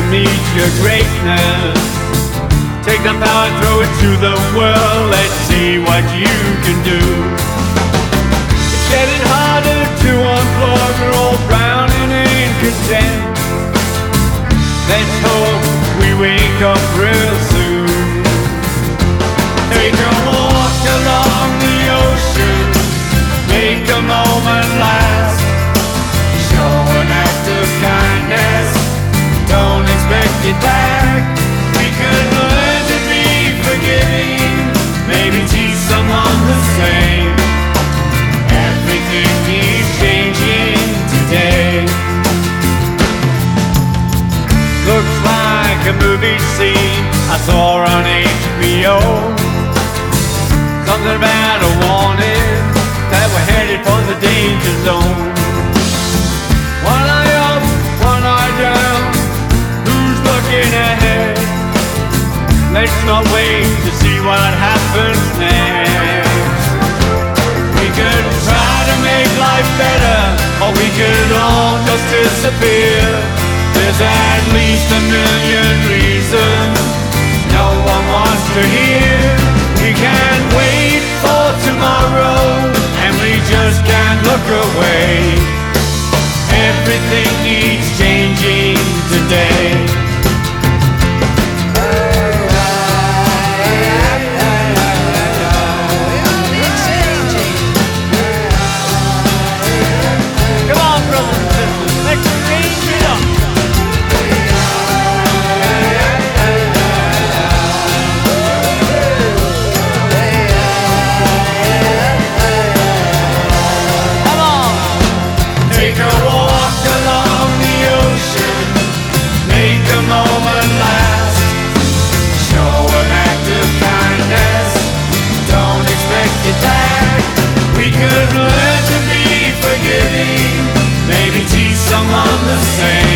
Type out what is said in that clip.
meet your greatness. Take the power, throw it to the world. Let's see what you can do. It's getting harder to unplug. We're all drowning in content. Let's hope we wake up real soon. Take a walk along the ocean. Make a moment last. Show an act of kindness. Don't expect it back. We could learn to be forgiving. Maybe teach someone the same. Everything needs changing today. Looks like a movie scene I saw on HBO. Something about a warning that we're headed for the danger zone. One eye up, one eye down. Who's looking ahead? Let's not wait to see what happens next. We could try to make life better, or we could all just disappear. There's at least a million reasons no one wants to hear. We can't wait for tomorrow, and we just can't look away. Everything needs changing today. Come on, brothers and sisters, let's change it up. We could learn to be forgiving. Maybe teach someone the same.